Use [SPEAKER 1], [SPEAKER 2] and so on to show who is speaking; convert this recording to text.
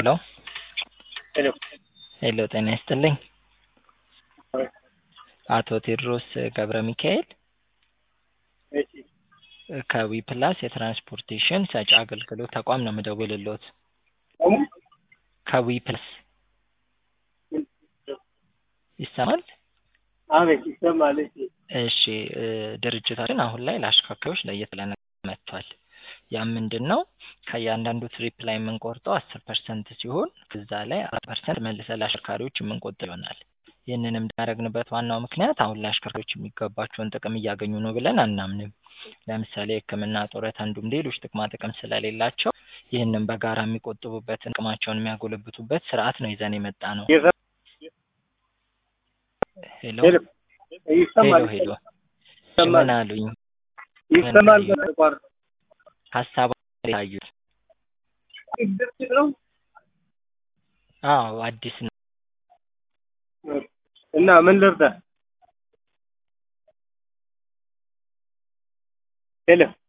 [SPEAKER 1] ሄሎ
[SPEAKER 2] ሄሎ
[SPEAKER 1] ሄሎ ጤና ይስጥልኝ።
[SPEAKER 2] አይ
[SPEAKER 1] አቶ ቴዎድሮስ ገብረ ሚካኤል
[SPEAKER 2] እሺ
[SPEAKER 1] ከዊ ፕላስ የትራንስፖርቴሽን ሰጪ አገልግሎት ተቋም ነው የምደውልልዎት። ከዊ ፕላስ ይሰማል?
[SPEAKER 2] አቤት ይሰማል።
[SPEAKER 1] እሺ ድርጅታችን አሁን ላይ ለአሽከርካሪዎች ለየት ያለ ነገር መጥቷል። ያ ምንድነው? ከእያንዳንዱ ትሪፕ ላይ የምንቆርጠው 10% ሲሆን ከዛ ላይ 4% መልሰን ለአሽከርካሪዎች የምንቆጥብ ይሆናል። ይህንንም ያደረግንበት ዋናው ምክንያት አሁን ላይ አሽከርካሪዎች የሚገባቸውን ጥቅም እያገኙ ነው ብለን አናምንም። ለምሳሌ ሕክምና፣ ጡረታ እንዲሁም ሌሎች ጥቅማ ጥቅም ስለሌላቸው ይህንን በጋራ የሚቆጥቡበትን አቅማቸውን የሚያጎለብቱበት ስርዓት ነው ይዘን የመጣነው። ሄሎ
[SPEAKER 2] ይሰማል
[SPEAKER 1] ሄሎ ምን አሉኝ?
[SPEAKER 2] ይሰማል በተቋር
[SPEAKER 1] ሀሳብ ያዩት?
[SPEAKER 2] ድርጅት ነው።
[SPEAKER 1] አዎ አዲስ ነው።
[SPEAKER 2] እና ምን ልርዳ? ሄሎ